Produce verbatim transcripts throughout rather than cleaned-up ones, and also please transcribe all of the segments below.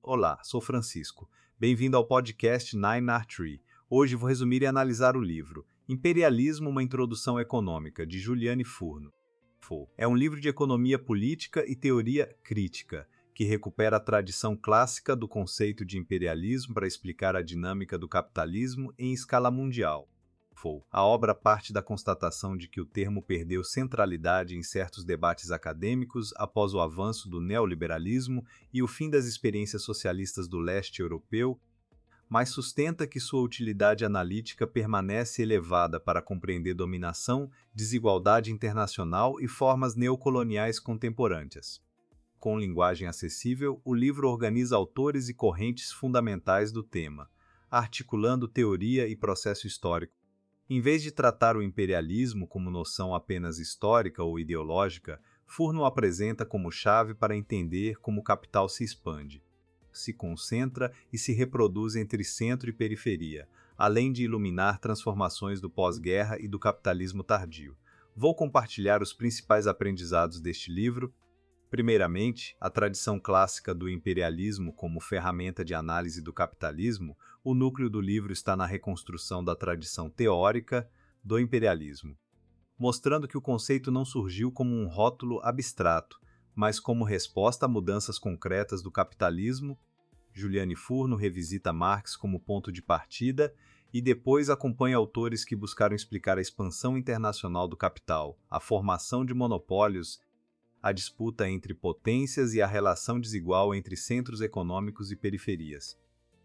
Olá, sou Francisco. Bem-vindo ao podcast Nine R Tree. Hoje vou resumir e analisar o livro Imperialismo, uma Introdução Econômica, de Juliane Furno. É um livro de economia política e teoria crítica, que recupera a tradição clássica do conceito de imperialismo para explicar a dinâmica do capitalismo em escala mundial. A obra parte da constatação de que o termo perdeu centralidade em certos debates acadêmicos após o avanço do neoliberalismo e o fim das experiências socialistas do leste europeu, mas sustenta que sua utilidade analítica permanece elevada para compreender dominação, desigualdade internacional e formas neocoloniais contemporâneas. Com linguagem acessível, o livro organiza autores e correntes fundamentais do tema, articulando teoria e processo histórico. Em vez de tratar o imperialismo como noção apenas histórica ou ideológica, Furno o apresenta como chave para entender como o capital se expande, se concentra e se reproduz entre centro e periferia, além de iluminar transformações do pós-guerra e do capitalismo tardio. Vou compartilhar os principais aprendizados deste livro. Primeiramente, a tradição clássica do imperialismo como ferramenta de análise do capitalismo. O núcleo do livro está na reconstrução da tradição teórica do imperialismo, mostrando que o conceito não surgiu como um rótulo abstrato, mas como resposta a mudanças concretas do capitalismo. Juliane Furno revisita Marx como ponto de partida e depois acompanha autores que buscaram explicar a expansão internacional do capital, a formação de monopólios, a disputa entre potências e a relação desigual entre centros econômicos e periferias.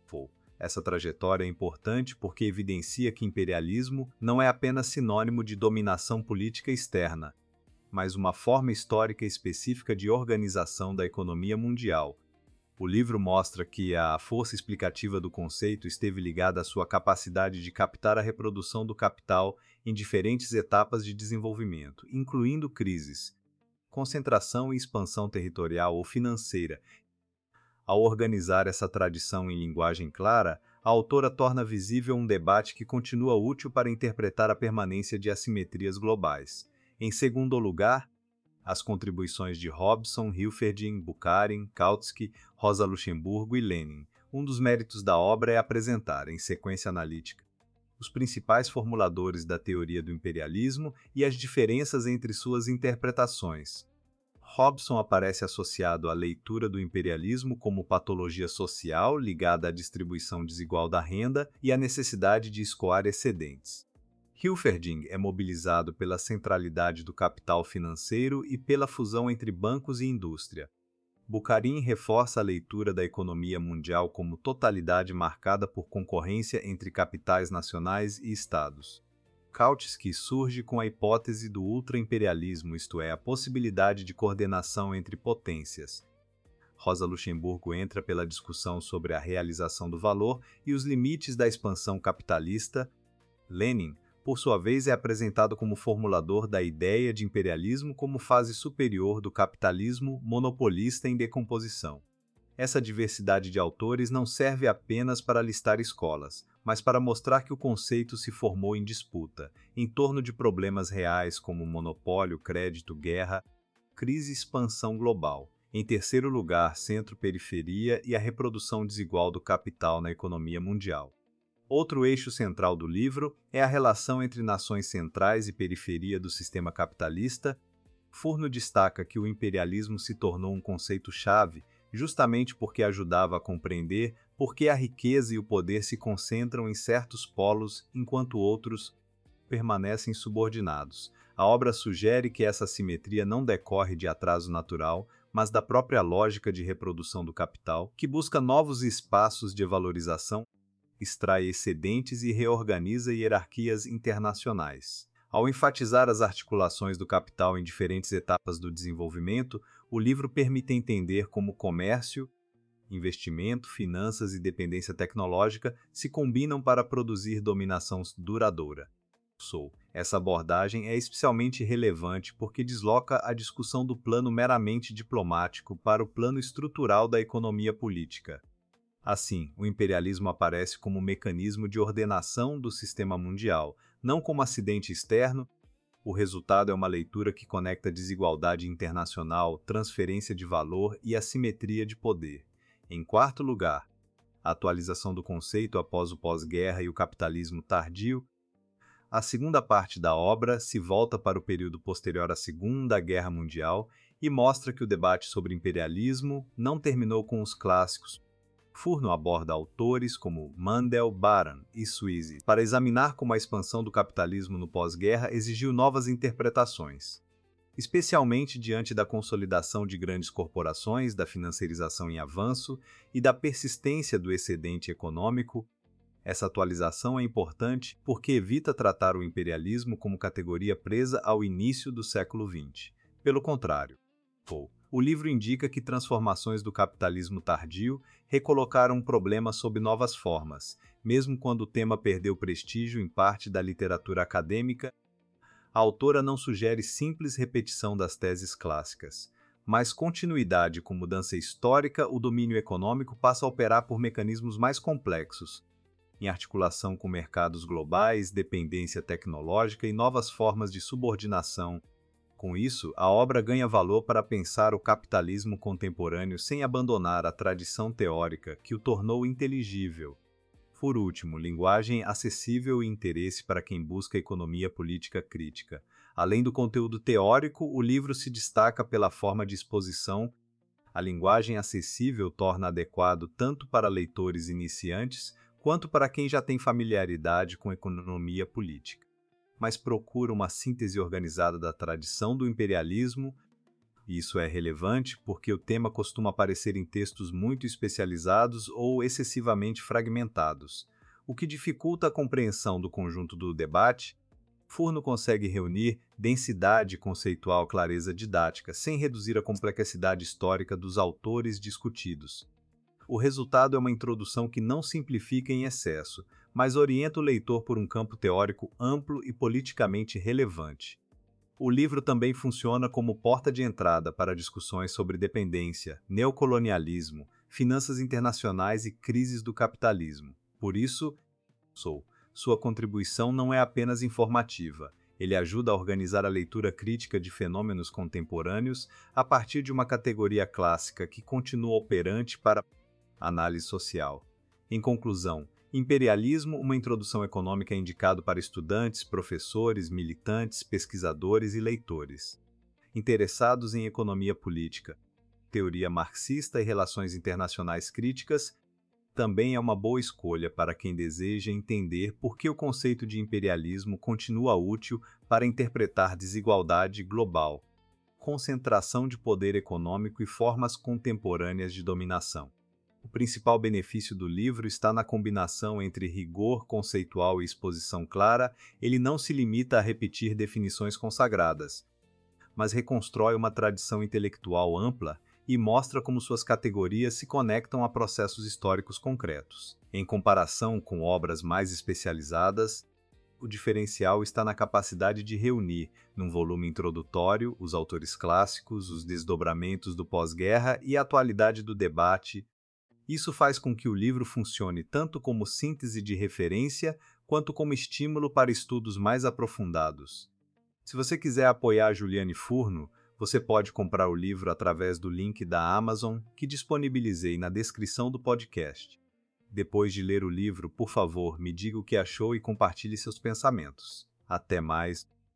Essa trajetória é importante porque evidencia que imperialismo não é apenas sinônimo de dominação política externa, mas uma forma histórica específica de organização da economia mundial. O livro mostra que a força explicativa do conceito esteve ligada à sua capacidade de captar a reprodução do capital em diferentes etapas de desenvolvimento, incluindo crises, concentração e expansão territorial ou financeira. Ao organizar essa tradição em linguagem clara, a autora torna visível um debate que continua útil para interpretar a permanência de assimetrias globais. Em segundo lugar, as contribuições de Hobson, Hilferding, Bukharin, Kautsky, Rosa Luxemburgo e Lenin. Um dos méritos da obra é apresentar, em sequência analítica, os principais formuladores da teoria do imperialismo e as diferenças entre suas interpretações. Hobson aparece associado à leitura do imperialismo como patologia social ligada à distribuição desigual da renda e à necessidade de escoar excedentes. Hilferding é mobilizado pela centralidade do capital financeiro e pela fusão entre bancos e indústria. Bukharin reforça a leitura da economia mundial como totalidade marcada por concorrência entre capitais nacionais e estados. Kautsky surge com a hipótese do ultra-imperialismo, isto é, a possibilidade de coordenação entre potências. Rosa Luxemburgo entra pela discussão sobre a realização do valor e os limites da expansão capitalista. Lenin, por sua vez, é apresentado como formulador da ideia de imperialismo como fase superior do capitalismo monopolista em decomposição. Essa diversidade de autores não serve apenas para listar escolas, mas para mostrar que o conceito se formou em disputa, em torno de problemas reais como monopólio, crédito, guerra, crise e expansão global. Em terceiro lugar, centro-periferia e a reprodução desigual do capital na economia mundial. Outro eixo central do livro é a relação entre nações centrais e periferia do sistema capitalista. Furno destaca que o imperialismo se tornou um conceito-chave justamente porque ajudava a compreender por que a riqueza e o poder se concentram em certos polos enquanto outros permanecem subordinados. A obra sugere que essa assimetria não decorre de atraso natural, mas da própria lógica de reprodução do capital, que busca novos espaços de valorização, extrai excedentes e reorganiza hierarquias internacionais. Ao enfatizar as articulações do capital em diferentes etapas do desenvolvimento, o livro permite entender como comércio, investimento, finanças e dependência tecnológica se combinam para produzir dominação duradoura. Essa abordagem é especialmente relevante porque desloca a discussão do plano meramente diplomático para o plano estrutural da economia política. Assim, o imperialismo aparece como um mecanismo de ordenação do sistema mundial, não como acidente externo. O resultado é uma leitura que conecta desigualdade internacional, transferência de valor e assimetria de poder. Em quarto lugar, a atualização do conceito após o pós-guerra e o capitalismo tardio. A segunda parte da obra se volta para o período posterior à Segunda Guerra Mundial e mostra que o debate sobre imperialismo não terminou com os clássicos. Furno aborda autores como Mandel, Baran e Sweezy para examinar como a expansão do capitalismo no pós-guerra exigiu novas interpretações, especialmente diante da consolidação de grandes corporações, da financiarização em avanço e da persistência do excedente econômico. Essa atualização é importante porque evita tratar o imperialismo como categoria presa ao início do século vinte. Pelo contrário, o livro indica que transformações do capitalismo tardio recolocaram o problema sob novas formas, mesmo quando o tema perdeu prestígio em parte da literatura acadêmica. A autora não sugere simples repetição das teses clássicas, mas continuidade com mudança histórica. O domínio econômico passa a operar por mecanismos mais complexos, em articulação com mercados globais, dependência tecnológica e novas formas de subordinação. Com isso, a obra ganha valor para pensar o capitalismo contemporâneo sem abandonar a tradição teórica que o tornou inteligível. Por último, linguagem acessível e interesse para quem busca economia política crítica. Além do conteúdo teórico, o livro se destaca pela forma de exposição. A linguagem acessível torna adequado tanto para leitores iniciantes quanto para quem já tem familiaridade com economia política, mas procura uma síntese organizada da tradição do imperialismo. Isso é relevante porque o tema costuma aparecer em textos muito especializados ou excessivamente fragmentados, o que dificulta a compreensão do conjunto do debate. Furno consegue reunir densidade conceitual, clareza didática, sem reduzir a complexidade histórica dos autores discutidos. O resultado é uma introdução que não simplifica em excesso, mas orienta o leitor por um campo teórico amplo e politicamente relevante. O livro também funciona como porta de entrada para discussões sobre dependência, neocolonialismo, finanças internacionais e crises do capitalismo. Por isso, sou. Sua contribuição não é apenas informativa. Ele ajuda a organizar a leitura crítica de fenômenos contemporâneos a partir de uma categoria clássica que continua operante para análise social. Em conclusão, Imperialismo, uma introdução econômica é indicado para estudantes, professores, militantes, pesquisadores e leitores interessados em economia política, teoria marxista e relações internacionais críticas. Também é uma boa escolha para quem deseja entender por que o conceito de imperialismo continua útil para interpretar desigualdade global, concentração de poder econômico e formas contemporâneas de dominação. O principal benefício do livro está na combinação entre rigor conceitual e exposição clara. Ele não se limita a repetir definições consagradas, mas reconstrói uma tradição intelectual ampla e mostra como suas categorias se conectam a processos históricos concretos. Em comparação com obras mais especializadas, o diferencial está na capacidade de reunir, num volume introdutório, os autores clássicos, os desdobramentos do pós-guerra e a atualidade do debate. Isso faz com que o livro funcione tanto como síntese de referência quanto como estímulo para estudos mais aprofundados. Se você quiser apoiar Juliane Furno, você pode comprar o livro através do link da Amazon que disponibilizei na descrição do podcast. Depois de ler o livro, por favor, me diga o que achou e compartilhe seus pensamentos. Até mais!